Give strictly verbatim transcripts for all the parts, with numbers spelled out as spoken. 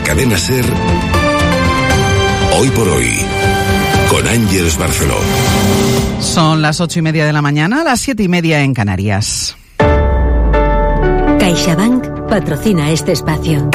cadena SER, Hoy por Hoy, con Ángeles Barceló. Son las ocho y media de la mañana, las siete y media en Canarias. CaixaBank patrocina este espacio.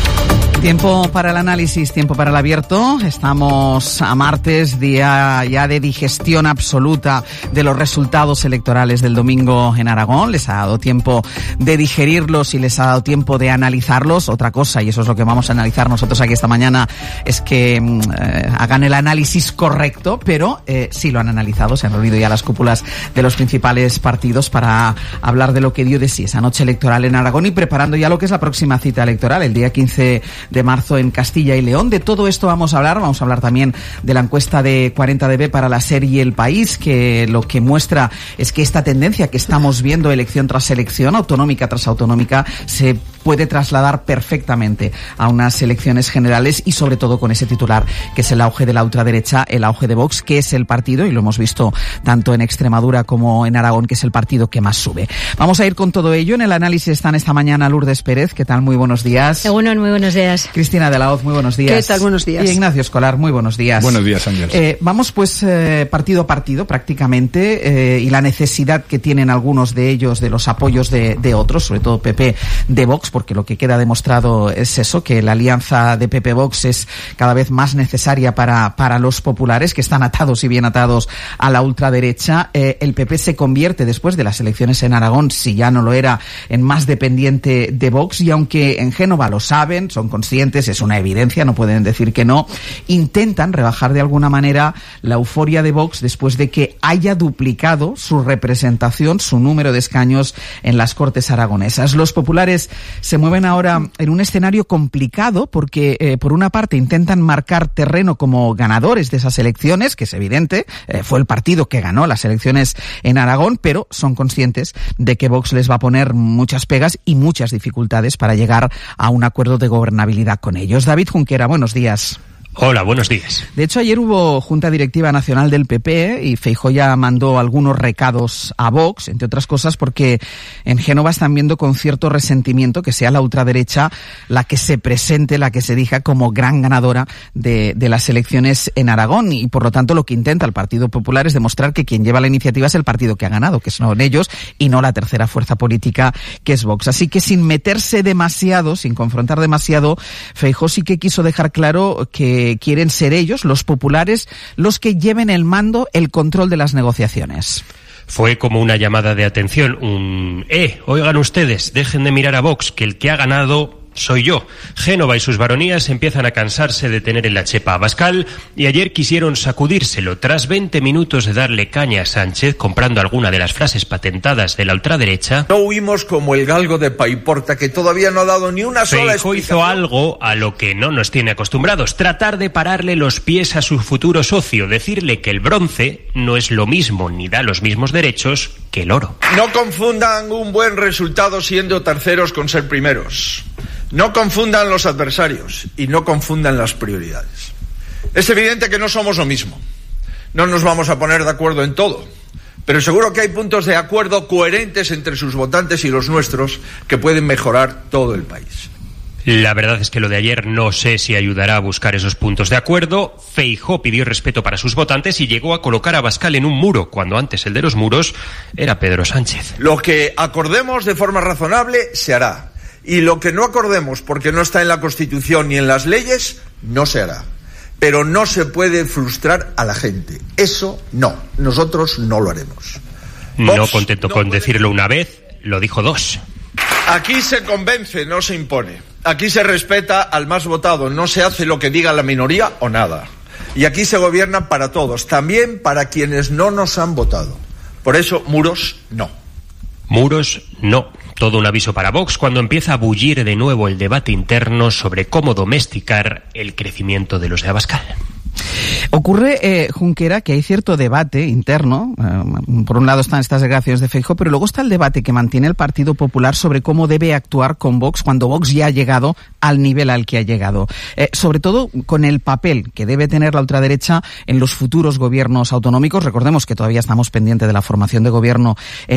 Tiempo para el análisis, tiempo para el abierto. Estamos a martes, día ya de digestión absoluta de los resultados electorales del domingo en Aragón. Les ha dado tiempo de digerirlos y les ha dado tiempo de analizarlos. Otra cosa, y eso es lo que vamos a analizar nosotros aquí esta mañana, es que eh, hagan el análisis correcto, pero eh, sí lo han analizado. Se han reunido ya las cúpulas de los principales partidos para hablar de lo que dio de sí esa noche electoral en Aragón y preparando ya lo que es la próxima cita electoral, el día quince de marzo en Castilla y León. De todo esto vamos a hablar. Vamos a hablar también de la encuesta de cuarenta D B para la SER y El País, que lo que muestra es que esta tendencia que estamos viendo elección tras elección, autonómica tras autonómica, se puede trasladar perfectamente a unas elecciones generales y sobre todo con ese titular que es el auge de la ultraderecha, el auge de Vox, que es el partido, y lo hemos visto tanto en Extremadura como en Aragón, que es el partido que más sube. Vamos a ir con todo ello. En el análisis están esta mañana Lourdes Pérez. ¿Qué tal? Muy buenos días. Según muy buenos días. Cristina de la Hoz, muy buenos días. ¿Qué tal? Buenos días. Y Ignacio Escolar, muy buenos días. Buenos días, Ángel. Eh, vamos pues eh, partido a partido prácticamente eh, y la necesidad que tienen algunos de ellos de los apoyos de, de otros, sobre todo P P de Vox, porque lo que queda demostrado es eso, que la alianza de P P-Vox es cada vez más necesaria para, para los populares, que están atados y bien atados a la ultraderecha. Eh, el P P se convierte después de las elecciones en Aragón, si ya no lo era, en más dependiente de Vox, y aunque en Génova lo saben, son conscientes, es una evidencia, no pueden decir que no, intentan rebajar de alguna manera la euforia de Vox después de que haya duplicado su representación, su número de escaños en las Cortes aragonesas. Los populares se mueven ahora en un escenario complicado porque, eh, por una parte, intentan marcar terreno como ganadores de esas elecciones, que es evidente, eh, fue el partido que ganó las elecciones en Aragón, pero son conscientes de que Vox les va a poner muchas pegas y muchas dificultades para llegar a un acuerdo de gobernabilidad con ellos. David Junquera, buenos días. Hola, buenos días. De hecho, ayer hubo Junta Directiva Nacional del P P y Feijóo ya mandó algunos recados a Vox, entre otras cosas porque en Génova están viendo con cierto resentimiento que sea la ultraderecha la que se presente, la que se diga como gran ganadora de, de las elecciones en Aragón, y por lo tanto lo que intenta el Partido Popular es demostrar que quien lleva la iniciativa es el partido que ha ganado, que son ellos y no la tercera fuerza política que es Vox. Así que sin meterse demasiado, sin confrontar demasiado, Feijóo sí que quiso dejar claro que quieren ser ellos, los populares, los que lleven el mando, el control de las negociaciones. Fue como una llamada de atención, un ¡eh! Oigan ustedes, dejen de mirar a Vox, que el que ha ganado soy yo. Génova y sus baronías empiezan a cansarse de tener en la chepa a Abascal y ayer quisieron sacudírselo. Tras veinte minutos de darle caña a Sánchez, comprando alguna de las frases patentadas de la ultraderecha, no huimos como el galgo de Paiporta, que todavía no ha dado ni una sola explicación. explicación. Hizo algo a lo que no nos tiene acostumbrados, tratar de pararle los pies a su futuro socio, decirle que el bronce no es lo mismo ni da los mismos derechos que el oro. No confundan un buen resultado siendo terceros con ser primeros. No confundan los adversarios y no confundan las prioridades. Es evidente que no somos lo mismo. No nos vamos a poner de acuerdo en todo, pero seguro que hay puntos de acuerdo coherentes entre sus votantes y los nuestros que pueden mejorar todo el país. La verdad es que lo de ayer no sé si ayudará a buscar esos puntos de acuerdo. Feijóo pidió respeto para sus votantes y llegó a colocar a Abascal en un muro, cuando antes el de los muros era Pedro Sánchez. Lo que acordemos de forma razonable se hará. Y lo que no acordemos, porque no está en la Constitución ni en las leyes, no se hará. Pero no se puede frustrar a la gente. Eso no. Nosotros no lo haremos. No Vox contento no con puede... decirlo una vez, lo dijo dos. Aquí se convence, no se impone. Aquí se respeta al más votado. No se hace lo que diga la minoría o nada. Y aquí se gobierna para todos, también para quienes no nos han votado. Por eso, muros, no. Muros, no. Todo un aviso para Vox cuando empieza a bullir de nuevo el debate interno sobre cómo domesticar el crecimiento de los de Abascal. Ocurre, eh, Junquera, que hay cierto debate interno. Eh, por un lado están estas declaraciones de Feijóo, pero luego está el debate que mantiene el Partido Popular sobre cómo debe actuar con Vox cuando Vox ya ha llegado al nivel al que ha llegado. Eh, sobre todo con el papel que debe tener la ultraderecha en los futuros gobiernos autonómicos. Recordemos que todavía estamos pendientes de la formación de gobierno en